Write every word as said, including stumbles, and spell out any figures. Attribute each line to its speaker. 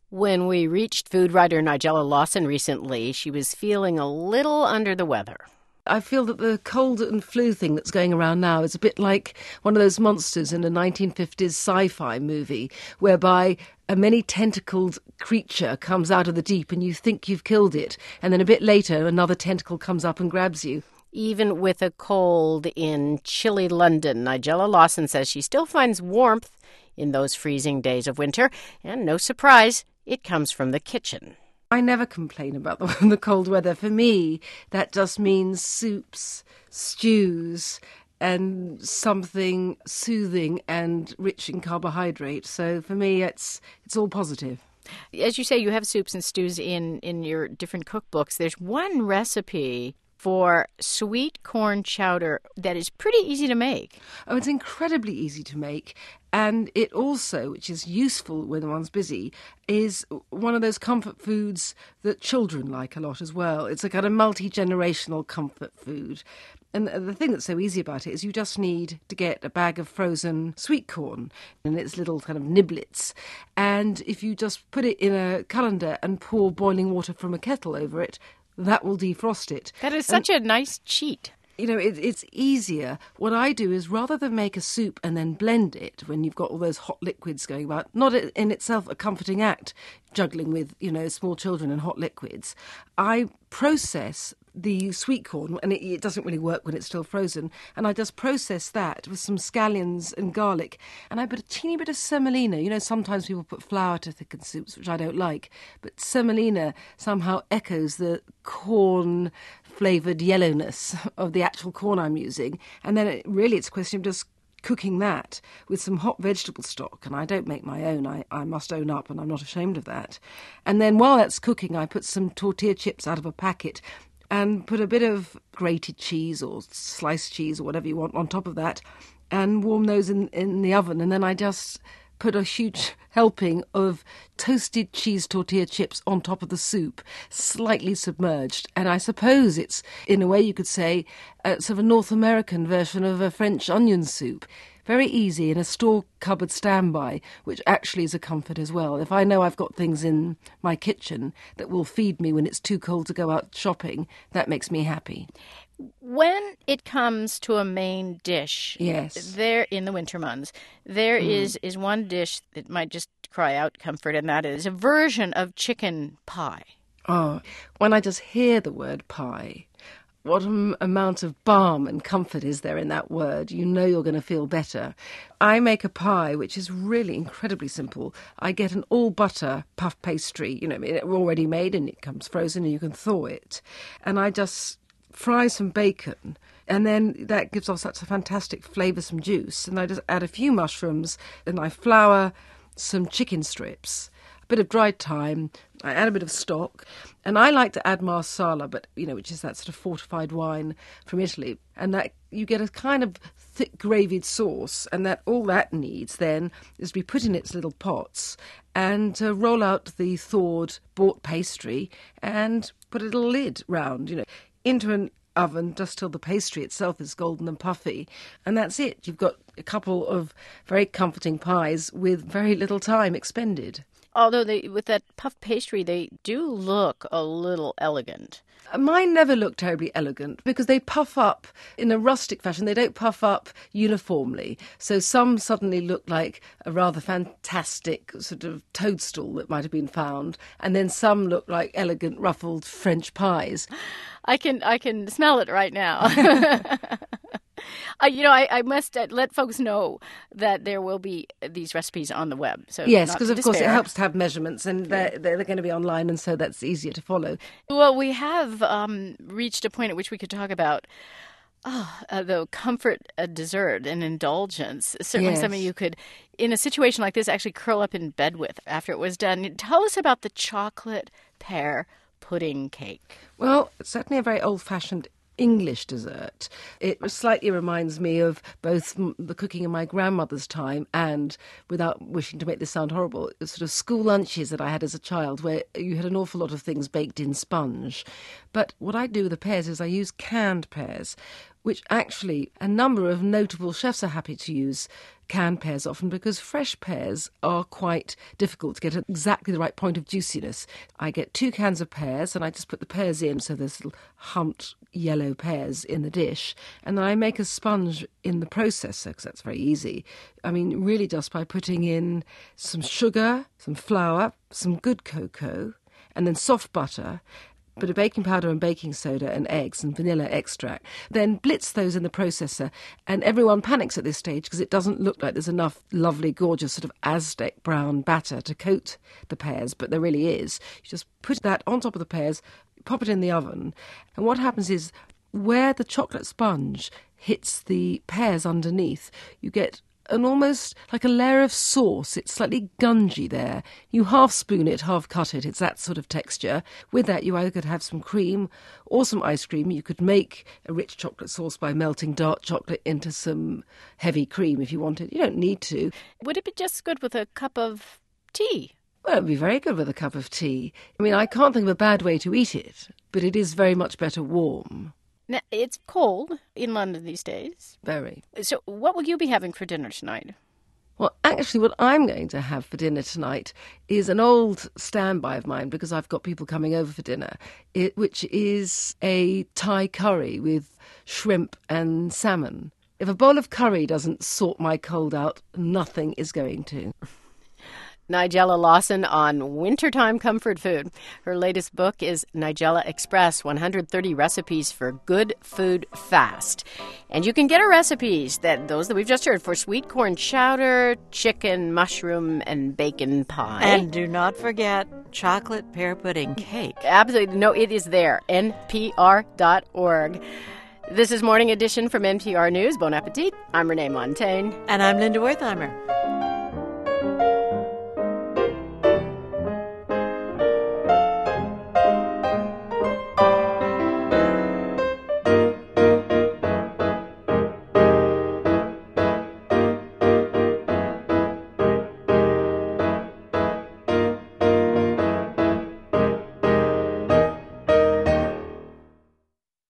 Speaker 1: When we reached food writer Nigella Lawson recently, she was feeling a little under the weather.
Speaker 2: I feel that the cold and flu thing that's going around now is a bit like one of those monsters in a nineteen fifties sci-fi movie, whereby a many-tentacled creature comes out of the deep and you think you've killed it, and then a bit later another tentacle comes up and grabs you.
Speaker 1: Even with a cold in chilly London, Nigella Lawson says she still finds warmth in those freezing days of winter, and no surprise, it comes from the kitchen.
Speaker 2: I never complain about the, the cold weather. For me, that just means soups, stews, and something soothing and rich in carbohydrate. So for me, it's it's all positive.
Speaker 1: As you say, you have soups and stews in, in your different cookbooks. There's one recipe for sweet corn chowder that is pretty easy to make.
Speaker 2: Oh, it's incredibly easy to make. And it also, which is useful when one's busy, is one of those comfort foods that children like a lot as well. It's a kind of multi-generational comfort food. And the thing that's so easy about it is you just need to get a bag of frozen sweet corn and its little kind of niblets. And if you just put it in a colander and pour boiling water from a kettle over it, that will defrost it.
Speaker 1: That is such and, a nice cheat.
Speaker 2: You know, it, it's easier. What I do is rather than make a soup and then blend it when you've got all those hot liquids going about, not in itself a comforting act, juggling with, you know, small children and hot liquids, I process the sweet corn, and it, it doesn't really work when it's still frozen, and I just process that with some scallions and garlic, and I put a teeny bit of semolina. You know, sometimes people put flour to thicken soups, which I don't like, but semolina somehow echoes the corn-flavoured yellowness of the actual corn I'm using, and then it, really it's a question of just cooking that with some hot vegetable stock, and I don't make my own, I, I must own up, and I'm not ashamed of that. And then while that's cooking, I put some tortilla chips out of a packet and put a bit of grated cheese or sliced cheese or whatever you want on top of that and warm those in, in the oven. And then I just put a huge helping of toasted cheese tortilla chips on top of the soup, slightly submerged. And I suppose it's, in a way you could say, a sort of a North American version of a French onion soup. Very easy in a store cupboard standby, which actually is a comfort as well. If I know I've got things in my kitchen that will feed me when it's too cold to go out shopping, that makes me happy.
Speaker 1: When it comes to a main dish,
Speaker 2: yes,
Speaker 1: there in the winter months, there mm. is, is one dish that might just cry out comfort, and that is a version of chicken pie.
Speaker 2: Oh, when I just hear the word pie, what an amount of balm and comfort is there in that word. You know you're going to feel better. I make a pie, which is really incredibly simple. I get an all-butter puff pastry, you know, already made, and it comes frozen and you can thaw it. And I just fry some bacon, and then that gives off such a fantastic flavoursome juice. And I just add a few mushrooms, and I flour some chicken strips, a bit of dried thyme, I add a bit of stock, and I like to add marsala, but you know, which is that sort of fortified wine from Italy, and that you get a kind of thick gravied sauce, and that all that needs then is to be put in its little pots and uh, roll out the thawed bought pastry and put a little lid round, you know, into an oven just till the pastry itself is golden and puffy, and that's it. You've got a couple of very comforting pies with very little time expended.
Speaker 1: Although they, with that puff pastry, they do look a little elegant.
Speaker 2: Mine never look terribly elegant because they puff up in a rustic fashion. They don't puff up uniformly. So some suddenly look like a rather fantastic sort of toadstool that might have been found, and then some look like elegant ruffled French pies.
Speaker 1: I can I can smell it right now. Uh, you know, I, I must uh, let folks know that there will be these recipes on the web. So
Speaker 2: yes, because of course it helps to have measurements, and they're, they're going to be online, and so that's easier to follow.
Speaker 1: Well, we have um, reached a point at which we could talk about oh, uh, the comfort uh, dessert and indulgence. Certainly
Speaker 2: yes.
Speaker 1: Something you could, in a situation like this, actually curl up in bed with after it was done. Tell us about the chocolate pear pudding cake.
Speaker 2: Well, it's certainly a very old-fashioned English dessert. It slightly reminds me of both the cooking in my grandmother's time and, without wishing to make this sound horrible, sort of school lunches that I had as a child where you had an awful lot of things baked in sponge. But what I do with the pears is I use canned pears, which actually a number of notable chefs are happy to use canned pears often because fresh pears are quite difficult to get at exactly the right point of juiciness. I get two cans of pears and I just put the pears in, so there's little humped yellow pears in the dish, and then I make a sponge in the processor because that's very easy. I mean, really just by putting in some sugar, some flour, some good cocoa, and then soft butter, bit of baking powder and baking soda and eggs and vanilla extract. Then blitz those in the processor, and everyone panics at this stage because it doesn't look like there's enough lovely, gorgeous sort of Aztec brown batter to coat the pears, but there really is. You just put that on top of the pears, pop it in the oven, and what happens is where the chocolate sponge hits the pears underneath, you get an almost like a layer of sauce. It's slightly gungy there. You half spoon it, half cut it. It's that sort of texture. With that, you either could have some cream or some ice cream. You could make a rich chocolate sauce by melting dark chocolate into some heavy cream if you wanted. You don't need to.
Speaker 1: Would it be just good with a cup of tea?
Speaker 2: Well, it would be very good with a cup of tea. I mean, I can't think of a bad way to eat it, but it is very much better warm.
Speaker 1: Now, it's cold in London these days.
Speaker 2: Very.
Speaker 1: So what will you be having for dinner tonight?
Speaker 2: Well, actually, what I'm going to have for dinner tonight is an old standby of mine because I've got people coming over for dinner, it, which is a Thai curry with shrimp and salmon. If a bowl of curry doesn't sort my cold out, nothing is going to.
Speaker 1: Nigella Lawson on wintertime comfort food. Her latest book is Nigella Express, one hundred thirty recipes for good food fast. And you can get her recipes, that those that we've just heard, for sweet corn chowder, chicken, mushroom, and bacon pie.
Speaker 3: And do not forget chocolate pear pudding cake.
Speaker 1: Absolutely. No, it is there. N P R dot org. This is Morning Edition from N P R News. Bon appetit. I'm Renee Montaigne.
Speaker 3: And I'm Linda Wertheimer.